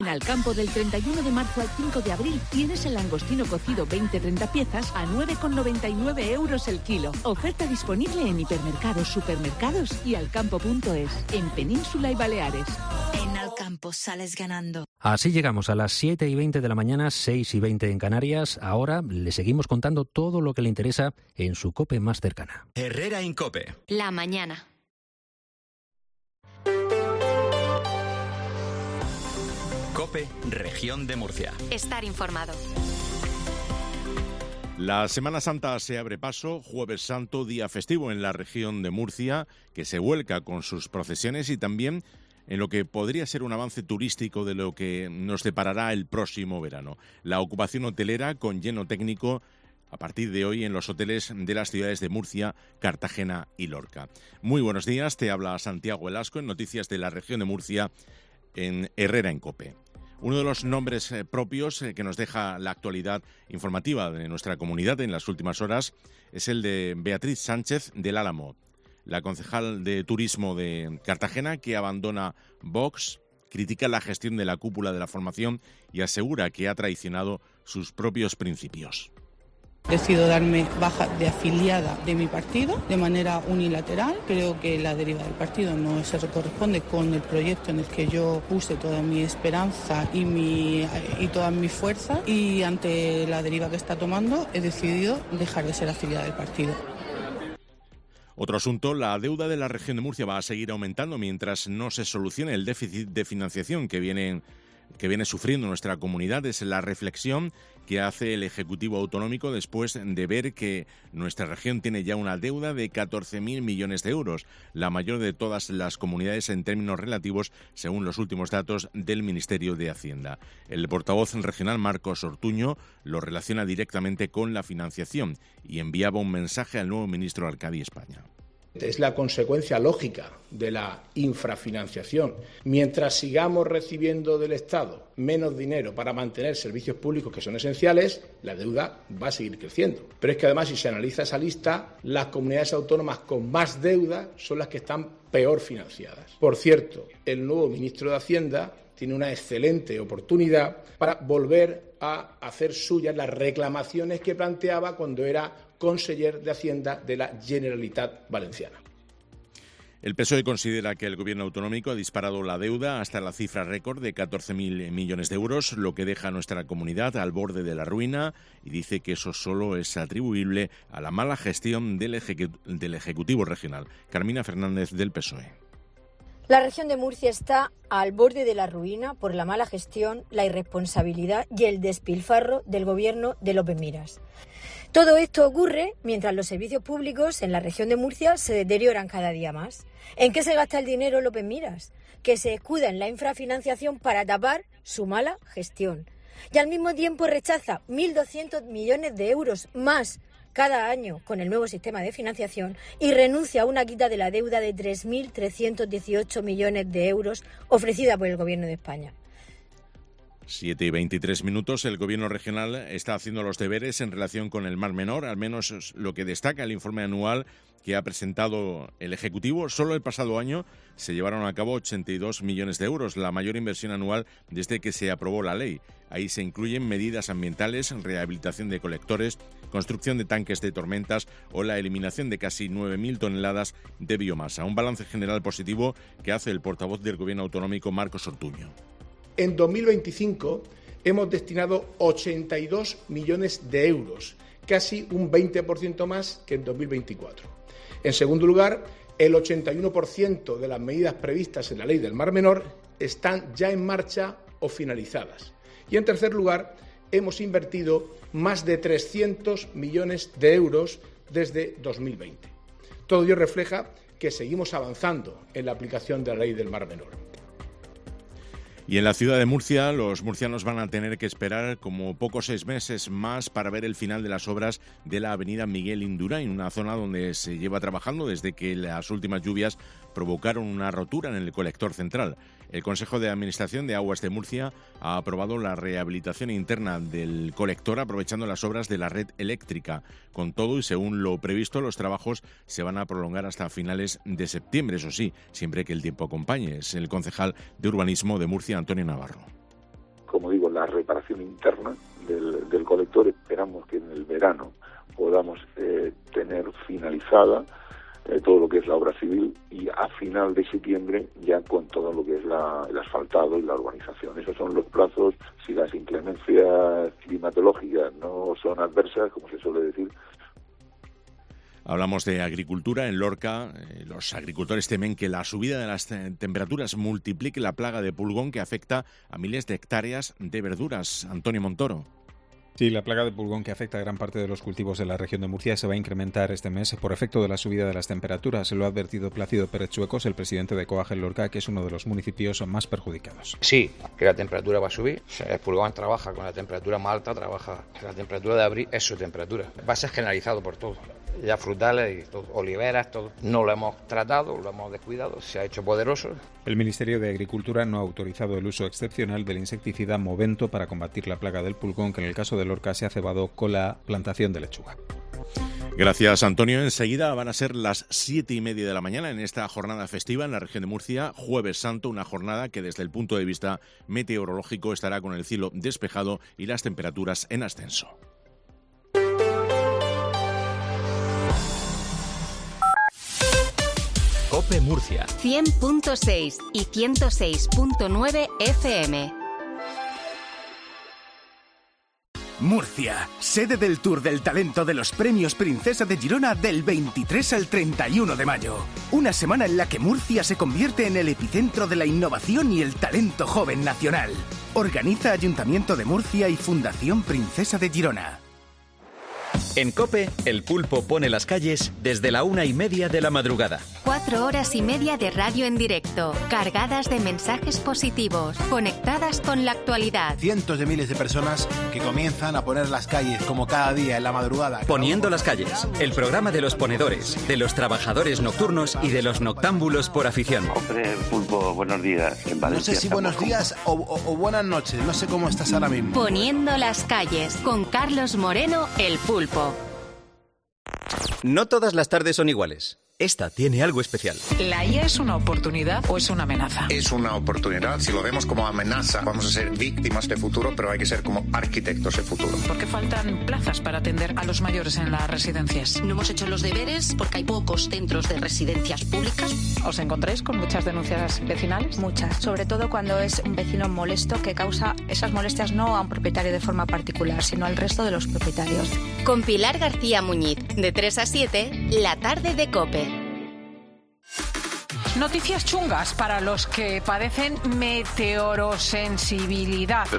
En Alcampo, del 31 de marzo al 5 de abril, tienes el langostino cocido 20-30 piezas a 9,99 € el kilo. Oferta disponible en hipermercados, supermercados y alcampo.es, en Península y Baleares. En Alcampo sales ganando. Así llegamos a las 7:20 de la mañana, 6:20 en Canarias. Ahora le seguimos contando todo lo que le interesa en su COPE más cercana. Herrera Incope. La mañana. COPE, Región de Murcia. Estar informado. La Semana Santa se abre paso, Jueves Santo, día festivo en la región de Murcia, que se vuelca con sus procesiones y también en lo que podría ser un avance turístico de lo que nos deparará el próximo verano. La ocupación hotelera con lleno técnico a partir de hoy en los hoteles de las ciudades de Murcia, Cartagena y Lorca. Muy buenos días, te habla Santiago Velasco en Noticias de la región de Murcia en Herrera en COPE. Uno de los nombres propios que nos deja la actualidad informativa de nuestra comunidad en las últimas horas es el de Beatriz Sánchez del Álamo, la concejal de turismo de Cartagena, que abandona Vox, critica la gestión de la cúpula de la formación y asegura que ha traicionado sus propios principios. Decido darme baja de afiliada de mi partido de manera unilateral. Creo que la deriva del partido no se corresponde con el proyecto en el que yo puse toda mi esperanza y todas mis fuerzas, y ante la deriva que está tomando he decidido dejar de ser afiliada del partido. Otro asunto, la deuda de la región de Murcia va a seguir aumentando mientras no se solucione el déficit de financiación que viene sufriendo nuestra comunidad. Es la reflexión que hace el Ejecutivo Autonómico después de ver que nuestra región tiene ya una deuda de 14.000 millones de euros, la mayor de todas las comunidades en términos relativos, según los últimos datos del Ministerio de Hacienda. El portavoz regional, Marcos Ortuño, lo relaciona directamente con la financiación y enviaba un mensaje al nuevo ministro Arcadi España. Es la consecuencia lógica de la infrafinanciación. Mientras sigamos recibiendo del Estado menos dinero para mantener servicios públicos que son esenciales, la deuda va a seguir creciendo. Pero es que además, si se analiza esa lista, las comunidades autónomas con más deuda son las que están peor financiadas. Por cierto, el nuevo ministro de Hacienda tiene una excelente oportunidad para volver a hacer suyas las reclamaciones que planteaba cuando era conseller de Hacienda de la Generalitat Valenciana. El PSOE considera que el gobierno autonómico ha disparado la deuda hasta la cifra récord de 14.000 millones de euros, lo que deja a nuestra comunidad al borde de la ruina, y dice que eso solo es atribuible a la mala gestión del Ejecutivo regional. Carmina Fernández, del PSOE. La región de Murcia está al borde de la ruina por la mala gestión, la irresponsabilidad y el despilfarro del gobierno de López Miras. Todo esto ocurre mientras los servicios públicos en la región de Murcia se deterioran cada día más. ¿En qué se gasta el dinero López Miras? Que se escuda en la infrafinanciación para tapar su mala gestión. Y al mismo tiempo rechaza 1.200 millones de euros más cada año con el nuevo sistema de financiación y renuncia a una quita de la deuda de 3.318 millones de euros ofrecida por el Gobierno de España. 7:23. El Gobierno regional está haciendo los deberes en relación con el Mar Menor, al menos es lo que destaca el informe anual que ha presentado el Ejecutivo. Solo el pasado año se llevaron a cabo 82 millones de euros, la mayor inversión anual desde que se aprobó la ley. Ahí se incluyen medidas ambientales, rehabilitación de colectores, construcción de tanques de tormentas o la eliminación de casi 9.000 toneladas de biomasa. Un balance general positivo que hace el portavoz del Gobierno autonómico, Marcos Ortuño. En 2025 hemos destinado 82 millones de euros, casi un 20% más que en 2024. En segundo lugar, el 81% de las medidas previstas en la Ley del Mar Menor están ya en marcha o finalizadas. Y en tercer lugar, hemos invertido más de 300 millones de euros desde 2020. Todo ello refleja que seguimos avanzando en la aplicación de la Ley del Mar Menor. Y en la ciudad de Murcia, los murcianos van a tener que esperar como pocos 6 meses más para ver el final de las obras de la avenida Miguel Indurain, una zona donde se lleva trabajando desde que las últimas lluvias provocaron una rotura en el colector central. El Consejo de Administración de Aguas de Murcia ha aprobado la rehabilitación interna del colector aprovechando las obras de la red eléctrica. Con todo y según lo previsto, los trabajos se van a prolongar hasta finales de septiembre, eso sí, siempre que el tiempo acompañe. Es el concejal de Urbanismo de Murcia, Antonio Navarro. como digo, la reparación interna del colector. Esperamos que en el verano podamos tener finalizada todo lo que es la obra civil, y a final de septiembre ya con todo lo que es el asfaltado y la urbanización. Esos son los plazos, si las inclemencias climatológicas no son adversas, como se suele decir. Hablamos de agricultura. En Lorca, los agricultores temen que la subida de las temperaturas multiplique la plaga de pulgón que afecta a miles de hectáreas de verduras. Antonio Montoro. Sí, la plaga de pulgón que afecta a gran parte de los cultivos de la región de Murcia se va a incrementar este mes por efecto de la subida de las temperaturas. Se lo ha advertido Plácido Pérez Chuecos, el presidente de Coag en Lorca, que es uno de los municipios más perjudicados. Sí, que la temperatura va a subir. El pulgón trabaja con la temperatura más alta, trabaja la temperatura de abril, es su temperatura. Va a ser generalizado por todo. Ya frutales y todo, oliveras, todo. No lo hemos tratado, lo hemos descuidado, se ha hecho poderoso. El Ministerio de Agricultura no ha autorizado el uso excepcional del insecticida Movento para combatir la plaga del pulgón, que en el caso de Lorca se ha cebado con la plantación de lechuga. Gracias, Antonio. Enseguida van a ser las 7:30 de la mañana en esta jornada festiva en la región de Murcia, Jueves Santo, una jornada que desde el punto de vista meteorológico estará con el cielo despejado y las temperaturas en ascenso. COPE Murcia 100.6 y 106.9 FM. Murcia, sede del Tour del Talento de los Premios Princesa de Girona del 23 al 31 de mayo. Una semana en la que Murcia se convierte en el epicentro de la innovación y el talento joven nacional. Organiza Ayuntamiento de Murcia y Fundación Princesa de Girona. En COPE, el pulpo pone las calles desde la 1:30 de la madrugada. 4 horas y media de radio en directo, cargadas de mensajes positivos, conectadas con la actualidad. Cientos de miles de personas que comienzan a poner las calles como cada día en la madrugada. Poniendo las calles, el programa de los ponedores, de los trabajadores nocturnos y de los noctámbulos por afición. Hombre, pulpo, buenos días. En Valencia no sé si buenos días o buenas noches, no sé cómo estás ahora mismo. Poniendo las calles, con Carlos Moreno, el pulpo. No todas las tardes son iguales. Esta tiene algo especial. ¿La IA es una oportunidad o es una amenaza? Es una oportunidad. Si lo vemos como amenaza, vamos a ser víctimas de futuro, pero hay que ser como arquitectos de futuro. ¿Por qué faltan plazas para atender a los mayores en las residencias? No hemos hecho los deberes porque hay pocos centros de residencias públicas. ¿Os encontráis con muchas denuncias vecinales? Muchas, sobre todo cuando es un vecino molesto que causa esas molestias no a un propietario de forma particular, sino al resto de los propietarios. Con Pilar García Muñiz, de 3 a 7, la tarde de COPE. Noticias chungas para los que padecen meteorosensibilidad.